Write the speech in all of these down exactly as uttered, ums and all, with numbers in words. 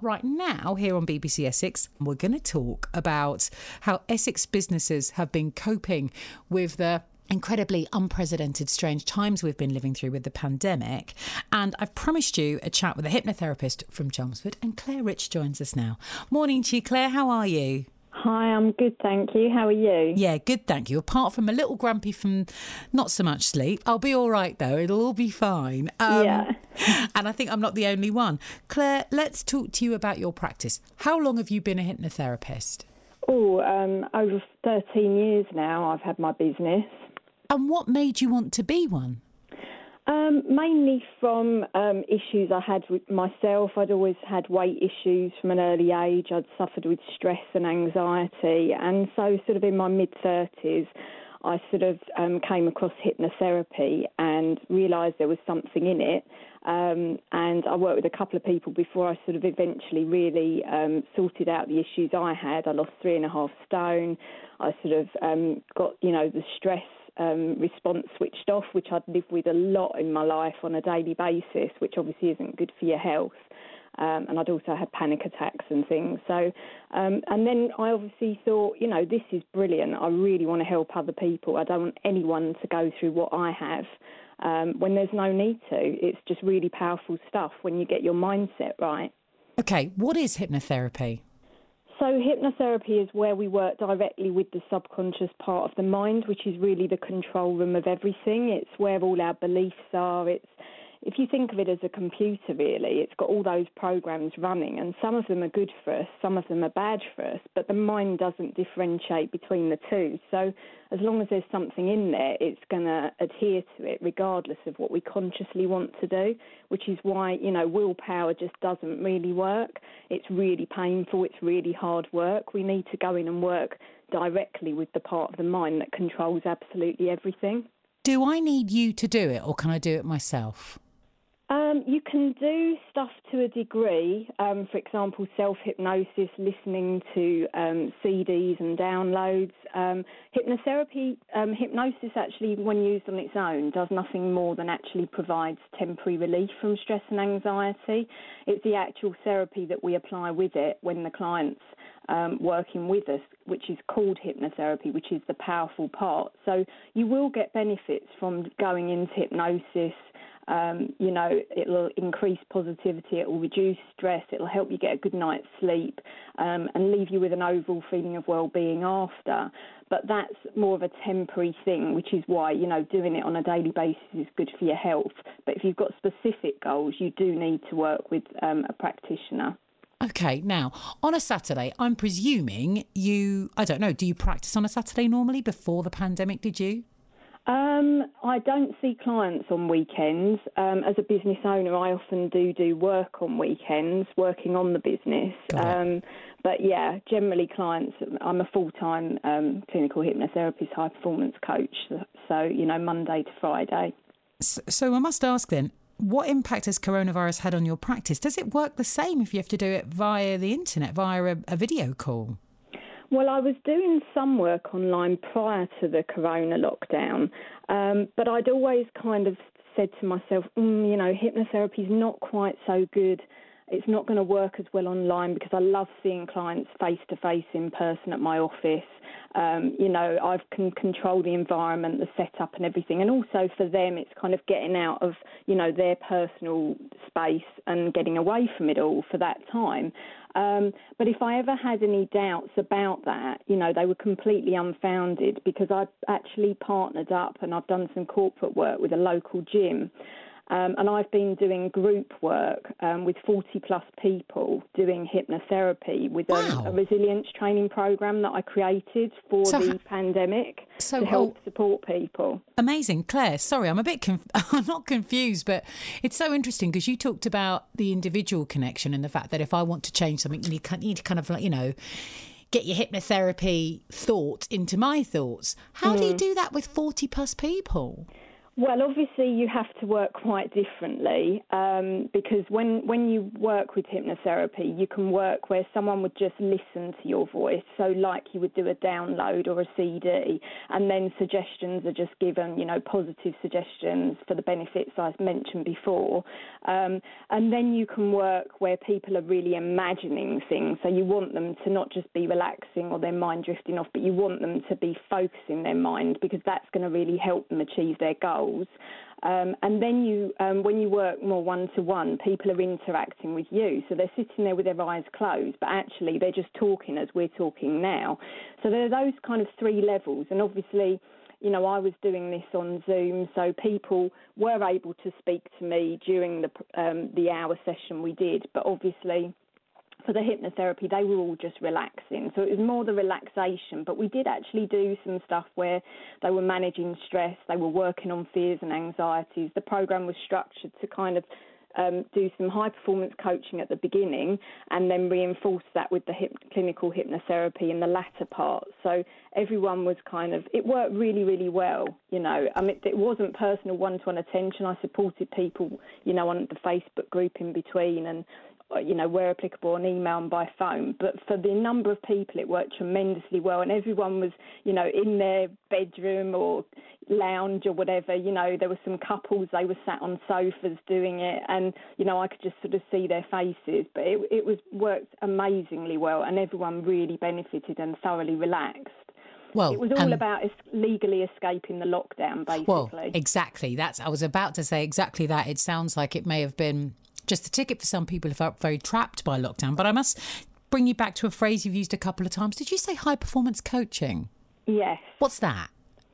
right now here on B B C Essex, we're going to talk about how Essex businesses have been coping with the incredibly unprecedented, strange times we've been living through with the pandemic. And I've promised you a chat with a hypnotherapist from Chelmsford, and Claire Rich joins us now. Morning to you, Claire. How are you? Hi, I'm good, thank you. How are you? Yeah, good, thank you. Apart from a little grumpy from not so much sleep. I'll be all right, though. It'll all be fine. Um, yeah. And I think I'm not the only one. Claire, let's talk to you about your practice. How long have you been a hypnotherapist? Oh, um, over thirteen years now I've had my business. And what made you want to be one? Um, mainly from um, issues I had with myself. I'd always had weight issues from an early age. I'd suffered with stress and anxiety. And so sort of in my mid-thirties, I sort of um, came across hypnotherapy and realised there was something in it. Um, and I worked with a couple of people before I sort of eventually really um, sorted out the issues I had. I lost three and a half stone. I sort of um, got, you know, the stress Um, response switched off, which I'd lived with a lot in my life on a daily basis, which obviously isn't good for your health. Um, and I'd also had panic attacks and things. So, um, and then I obviously thought, you know, this is brilliant. I really want to help other people. I don't want anyone to go through what I have um, when there's no need to. It's just really powerful stuff when you get your mindset right. Okay, what is hypnotherapy? So hypnotherapy is where we work directly with the subconscious part of the mind, which is really the control room of everything. It's where all our beliefs are. It's, if you think of it as a computer, really, it's got all those programs running, and some of them are good for us, some of them are bad for us, but the mind doesn't differentiate between the two. So as long as there's something in there, it's going to adhere to it regardless of what we consciously want to do, which is why, you know, willpower just doesn't really work. It's really painful. It's really hard work. We need to go in and work directly with the part of the mind that controls absolutely everything. Do I need you to do it, or can I do it myself? Um, you can do stuff to a degree, um, for example, self-hypnosis, listening to um, C Ds and downloads. Um, hypnotherapy, um, hypnosis actually, when used on its own, does nothing more than actually provides temporary relief from stress and anxiety. It's the actual therapy that we apply with it when the client's um, working with us, which is called hypnotherapy, which is the powerful part. So you will get benefits from going into hypnosis. Um, you know, it'll increase positivity, it will reduce stress, it'll help you get a good night's sleep um, and leave you with an overall feeling of well-being after. But that's more of a temporary thing, which is why, you know, doing it on a daily basis is good for your health. But if you've got specific goals, you do need to work with um, a practitioner. Okay, now, on a Saturday, I'm presuming you, I don't know, do you practice on a Saturday normally? Before the pandemic, did you? Um, I don't see clients on weekends. Um, as a business owner, I often do do work on weekends, working on the business. Um, but yeah, generally clients, I'm a full-time um, clinical hypnotherapist, high performance coach. So, you know, Monday to Friday. So, so I must ask then, what impact has coronavirus had on your practice? Does it work the same if you have to do it via the internet, via a, a video call? Well, I was doing some work online prior to the corona lockdown, um, but I'd always kind of said to myself, mm, you know, hypnotherapy is not quite so good. It's not going to work as well online because I love seeing clients face-to-face in person at my office. Um, you know, I can control the environment, the setup and everything. And also for them, it's kind of getting out of, you know, their personal space and getting away from it all for that time. Um, but if I ever had any doubts about that, you know, they were completely unfounded because I actually partnered up and I've done some corporate work with a local gym. Um, and I've been doing group work um, with forty plus people doing hypnotherapy with wow. a, a resilience training program that I created for so, the pandemic so, to help oh, support people. Amazing. Claire, sorry, I'm a bit, conf- I'm not confused, but it's so interesting because you talked about the individual connection and the fact that if I want to change something, you need to kind of like, you know, get your hypnotherapy thought into my thoughts. How mm. do you do that with forty plus people? Well, obviously you have to work quite differently um, because when, when you work with hypnotherapy, you can work where someone would just listen to your voice, so like you would do a download or a C D, and then suggestions are just given, you know, positive suggestions for the benefits I've mentioned before. Um, and then you can work where people are really imagining things, so you want them to not just be relaxing or their mind drifting off, but you want them to be focusing their mind, because that's going to really help them achieve their goals. Um, and then you, um, when you work more one-to-one, people are interacting with you. So they're sitting there with their eyes closed, but actually they're just talking as we're talking now. So there are those kind of three levels. And obviously, you know, I was doing this on Zoom, so people were able to speak to me during the, um, the hour session we did. But obviously, for the hypnotherapy, they were all just relaxing. So it was more the relaxation, but we did actually do some stuff where they were managing stress, they were working on fears and anxieties. The program was structured to kind of um, do some high-performance coaching at the beginning and then reinforce that with the hip- clinical hypnotherapy in the latter part. So everyone was kind of, it worked really, really well, you know. I mean, it wasn't personal one-to-one attention. I supported people, you know, on the Facebook group in between, and you know, where applicable, on email and by phone. But for the number of people, it worked tremendously well. And everyone was, you know, in their bedroom or lounge or whatever. You know, there were some couples, they were sat on sofas doing it. And, you know, I could just sort of see their faces. But it, it was worked amazingly well, and everyone really benefited and thoroughly relaxed. Well, it was all um, about es- legally escaping the lockdown, basically. Well, exactly. That's, I was about to say exactly that. It sounds like it may have been just the ticket for some people who felt very trapped by lockdown. But I must bring you back to a phrase you've used a couple of times. Did you say high-performance coaching? Yes. What's that?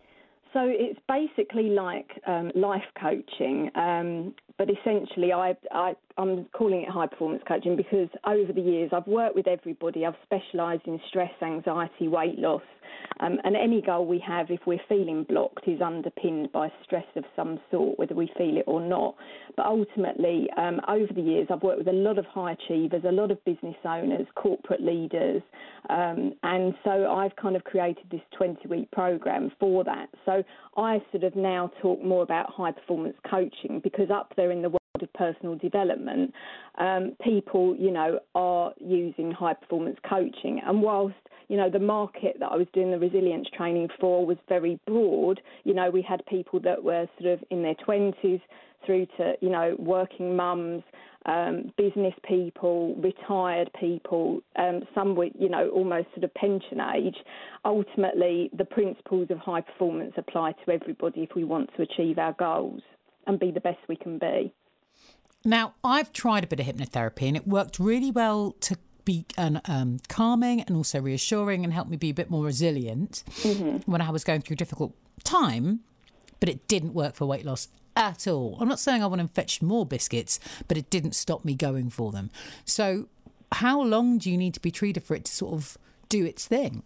So it's basically like um, life coaching, um, but essentially I, I, I'm calling it high-performance coaching because over the years I've worked with everybody. I've specialised in stress, anxiety, weight loss, um, and any goal we have, if we're feeling blocked, is underpinned by stress of some sort, whether we feel it or not. But ultimately, um, over the years, I've worked with a lot of high achievers, a lot of business owners, corporate leaders, um, and so I've kind of created this twenty-week program for that. So I sort of now talk more about high-performance coaching because up there in the world of personal development, um, people, you know, are using high-performance coaching. And whilst, you know, the market that I was doing the resilience training for was very broad, you know, we had people that were sort of in their twenties through to, you know, working mums, um, business people, retired people, um, some were, you know, almost sort of pension age. Ultimately, the principles of high performance apply to everybody if we want to achieve our goals and be the best we can be. Now, I've tried a bit of hypnotherapy and it worked really well to be um, calming and also reassuring and help me be a bit more resilient mm-hmm. when I was going through a difficult time, but it didn't work for weight loss at all. I'm not saying I want to fetch more biscuits, but it didn't stop me going for them. So how long do you need to be treated for it to sort of do its thing?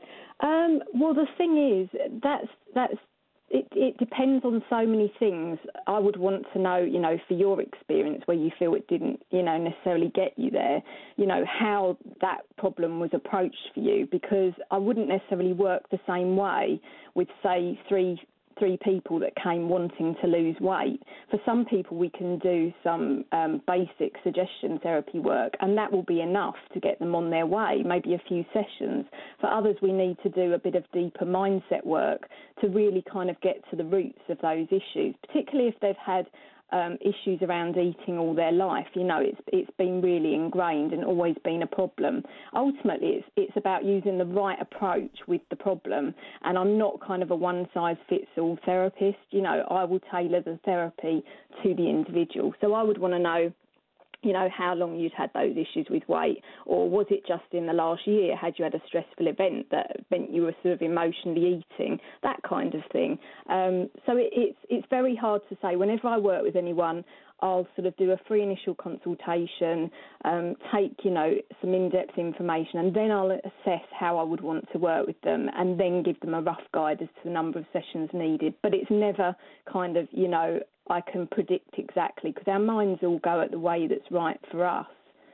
Um, well, the thing is, that's that's it, it depends on so many things. I would want to know, you know, for your experience where you feel it didn't, you know, necessarily get you there, you know, how that problem was approached for you, because I wouldn't necessarily work the same way with, say, three three people that came wanting to lose weight. For some people, we can do some um, basic suggestion therapy work, and that will be enough to get them on their way, maybe a few sessions. For others, we need to do a bit of deeper mindset work to really kind of get to the roots of those issues, particularly if they've had Um, issues around eating all their life. You know, it's it's been really ingrained and always been a problem. Ultimately, it's it's about using the right approach with the problem. And I'm not kind of a one-size-fits-all therapist. You know, I will tailor the therapy to the individual. So I would want to know, you know, how long you'd had those issues with weight, or was it just in the last year? Had you had a stressful event that meant you were sort of emotionally eating, that kind of thing. Um, so it, it's it's very hard to say. Whenever I work with anyone, I'll sort of do a free initial consultation, um, take, you know, some in-depth information, and then I'll assess how I would want to work with them and then give them a rough guide as to the number of sessions needed. But it's never kind of, you know, I can predict exactly, because our minds all go at the way that's right for us.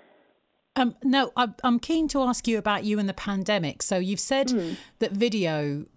Um, no, I'm keen to ask you about you and the pandemic. So you've said mm. that video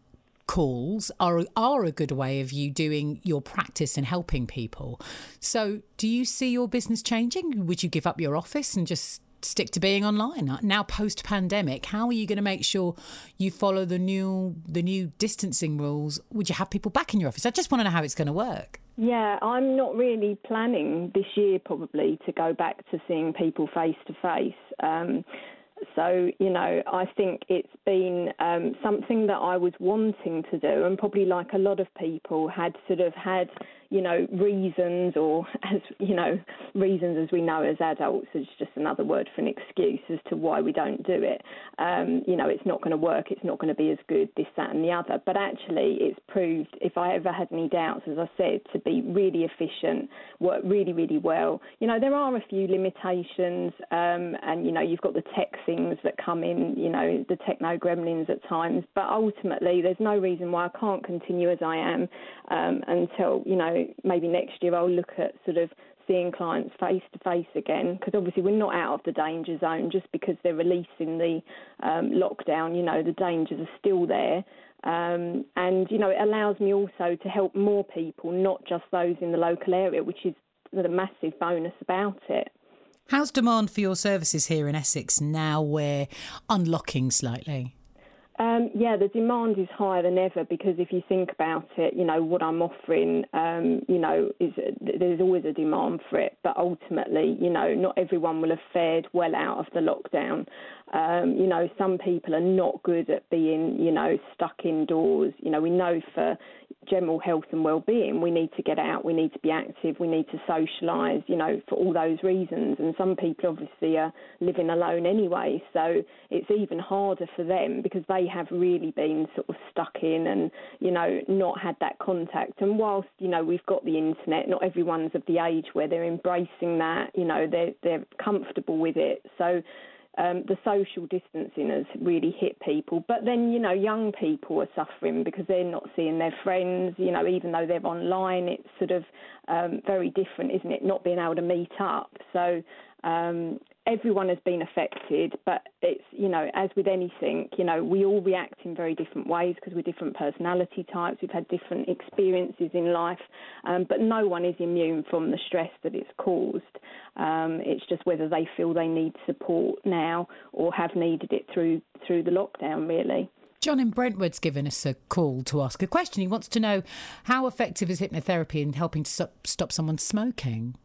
calls are are a good way of you doing your practice and helping people. So do you see your business changing? Would you give up your office and just stick to being online? Now, post-pandemic, how are you going to make sure you follow the new the new distancing rules? Would you have people back in your office? I just want to know how it's going to work. Yeah, I'm not really planning this year probably to go back to seeing people face to face. Um, So, you know, I think it's been um, something that I was wanting to do, and probably like a lot of people had sort of had, you know, reasons, or as, you know, reasons as we know as adults is just another word for an excuse as to why we don't do it. Um, you know, it's not going to work, it's not going to be as good, this, that and the other. But actually it's proved, if I ever had any doubts, as I said, to be really efficient, work really, really well. You know, there are a few limitations um, and, you know, you've got the tech things that come in, you know, the techno gremlins at times. But ultimately there's no reason why I can't continue as I am um, until, you know, maybe next year I'll look at sort of seeing clients face to face again, because obviously we're not out of the danger zone just because they're releasing the um, lockdown. You know, the dangers are still there. Um, and, you know, it allows me also to help more people, not just those in the local area, which is the massive bonus about it. How's demand for your services here in Essex now we're unlocking slightly? Um, yeah, the demand is higher than ever, because if you think about it, you know, what I'm offering, um, you know, is there's always a demand for it. But ultimately, you know, not everyone will have fared well out of the lockdown. Um, you know, some people are not good at being, you know, stuck indoors. You know, we know for general health and well-being, we need to get out, we need to be active, we need to socialise, you know, for all those reasons. And some people obviously are living alone anyway, so it's even harder for them because they have really been sort of stuck in and, you know, not had that contact. And whilst, you know, we've got the internet, not everyone's of the age where they're embracing that, you know, they're, they're comfortable with it. So Um, the social distancing has really hit people. But then, you know, young people are suffering because they're not seeing their friends, you know, even though they're online. It's sort of um, very different, isn't it, not being able to meet up. So um, everyone has been affected, but it's, you know, as with anything, you know, we all react in very different ways because we're different personality types. We've had different experiences in life, um, but no one is immune from the stress that it's caused. Um, it's just whether they feel they need support now or have needed it through through the lockdown, really. John in Brentwood's given us a call to ask a question. He wants to know, how effective is hypnotherapy in helping to stop, stop someone smoking?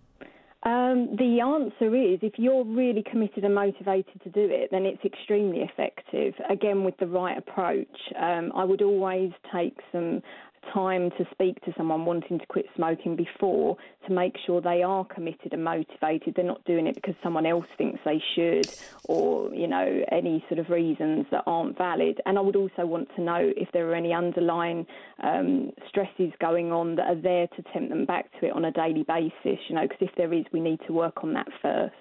Um, the answer is, if you're really committed and motivated to do it, then it's extremely effective. Again, with the right approach, um, I would always take some time to speak to someone wanting to quit smoking before, to make sure they are committed and motivated. They're not doing it because someone else thinks they should, or, you know, any sort of reasons that aren't valid. And I would also want to know if there are any underlying um, stresses going on that are there to tempt them back to it on a daily basis, you know, because if there is, we need to work on that first.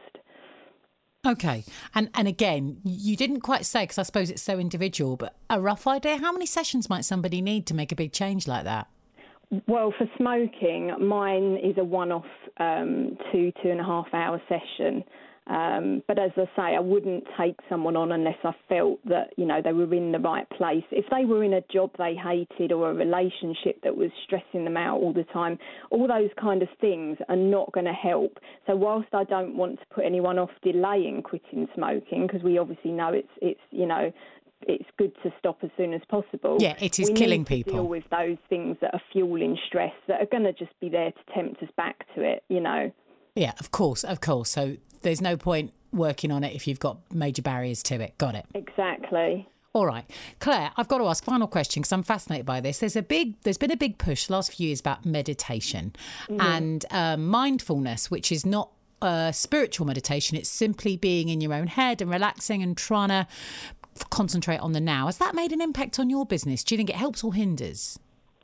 OK. And and again, you didn't quite say, because I suppose it's so individual, but a rough idea, how many sessions might somebody need to make a big change like that? Well, for smoking, mine is a one-off um, two, two and a half hour session. Um, but as I say, I wouldn't take someone on unless I felt that, you know, they were in the right place. If they were in a job they hated or a relationship that was stressing them out all the time, all those kind of things are not going to help. So whilst I don't want to put anyone off delaying quitting smoking, because we obviously know it's, it's, you know, it's good to stop as soon as possible. Yeah, it is we killing need to people. Deal with those things that are fueling stress that are going to just be there to tempt us back to it, you know. Yeah, of course, of course. So there's no point working on it if you've got major barriers to it. Got it. Exactly. All right. Claire, I've got to ask, final question, because I'm fascinated by this. There's a big, there's been a big push the last few years about meditation mm-hmm. and uh, mindfulness, which is not uh, spiritual meditation. It's simply being in your own head and relaxing and trying to concentrate on the now. Has that made an impact on your business? Do you think it helps or hinders?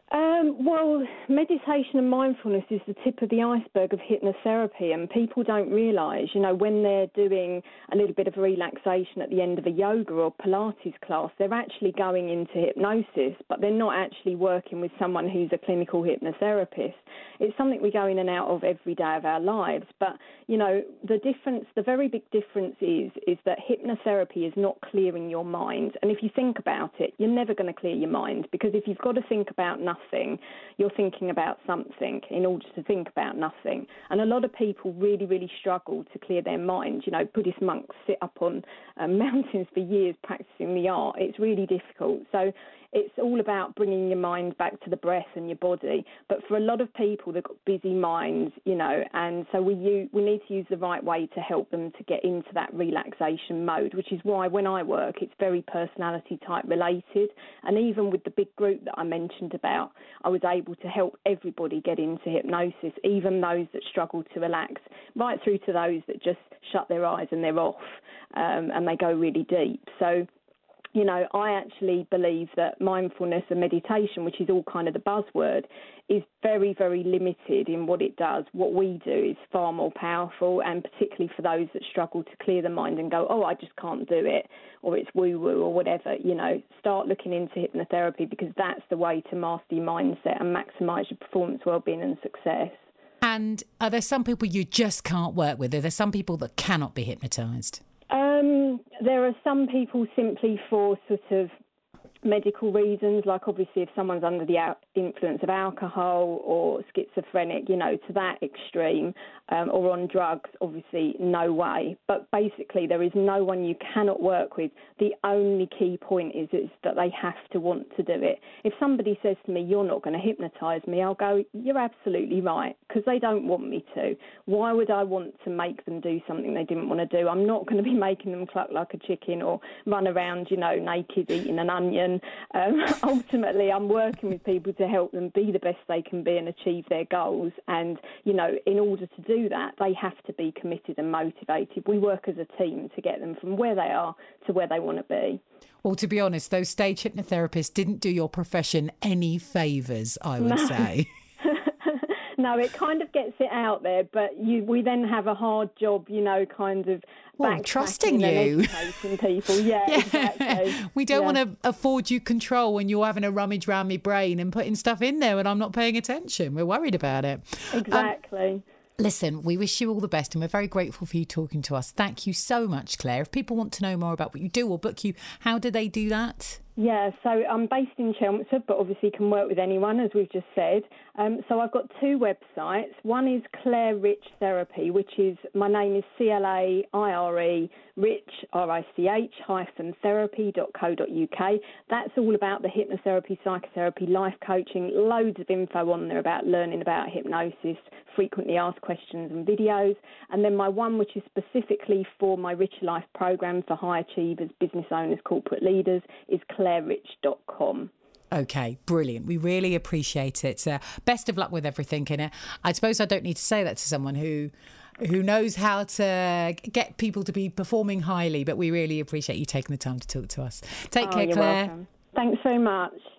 Um, well, meditation and mindfulness is the tip of the iceberg of hypnotherapy, and people don't realise, you know, when they're doing a little bit of relaxation at the end of a yoga or Pilates class, they're actually going into hypnosis, but they're not actually working with someone who's a clinical hypnotherapist. It's something we go in and out of every day of our lives, but, you know, the difference, the very big difference is, is that hypnotherapy is not clearing your mind, and if you think about it, you're never going to clear your mind, because if you've got to think about nothing, Nothing, you're thinking about something in order to think about nothing. And a lot of people really, really struggle to clear their mind. You know, Buddhist monks sit up on um, mountains for years practicing the art. It's really difficult. So it's all about bringing your mind back to the breath and your body. But for a lot of people, they've got busy minds, you know, and so we use, we need to use the right way to help them to get into that relaxation mode, which is why when I work, it's very personality type related. And even with the big group that I mentioned about, I was able to help everybody get into hypnosis, even those that struggle to relax, right through to those that just shut their eyes and they're off um, and they go really deep. So, you know, I actually believe that mindfulness and meditation, which is all kind of the buzzword, is very, very limited in what it does. What we do is far more powerful, and particularly for those that struggle to clear the mind and go, oh, I just can't do it, or it's woo-woo or whatever, you know, start looking into hypnotherapy, because that's the way to master your mindset and maximise your performance, well-being and success. And are there some people you just can't work with? Are there some people that cannot be hypnotised? Um, there are some people simply for sort of medical reasons, like obviously if someone's under the influence of alcohol or schizophrenic, you know, to that extreme, um, or on drugs, obviously no way. But basically there is no one you cannot work with. The only key point is, is that they have to want to do it. If somebody says to me, you're not going to hypnotise me, I'll go, you're absolutely right, because they don't want me to. Why would I want to make them do something they didn't want to do? I'm not going to be making them cluck like a chicken or run around, you know, naked eating an onion. Um, ultimately, I'm working with people to help them be the best they can be and achieve their goals. And, you know, in order to do that, they have to be committed and motivated. We work as a team to get them from where they are to where they want to be. Well, to be honest, those stage hypnotherapists didn't do your profession any favours, I would no. say. No, it kind of gets it out there, but you, we then have a hard job, you know, kind of well, trusting you. Educating people. Yeah, yeah. Exactly. We don't yeah. want to afford you control when you're having a rummage around my brain and putting stuff in there and I'm not paying attention. We're worried about it. Exactly. Um, Listen, we wish you all the best and we're very grateful for you talking to us. Thank you so much, Claire. If people want to know more about what you do or book you, how do they do that? Yeah, so I'm based in Chelmsford, but obviously can work with anyone, as we've just said. Um, so I've got two websites. One is Claire Rich Therapy, which is, my name is C L A I R E, Rich, R I C H, hyphen therapy dot co dot U K. That's all about the hypnotherapy, psychotherapy, life coaching, loads of info on there about learning about hypnosis, frequently asked questions and videos. And then my one, which is specifically for my Richer Life program for high achievers, business owners, corporate leaders, is claire rich dot com. Okay, brilliant. We really appreciate it. Uh, best of luck with everything in it. I suppose I don't need to say that to someone who who knows how to get people to be performing highly, but we really appreciate you taking the time to talk to us. Take oh, care, you're Claire. Welcome. Thanks very much.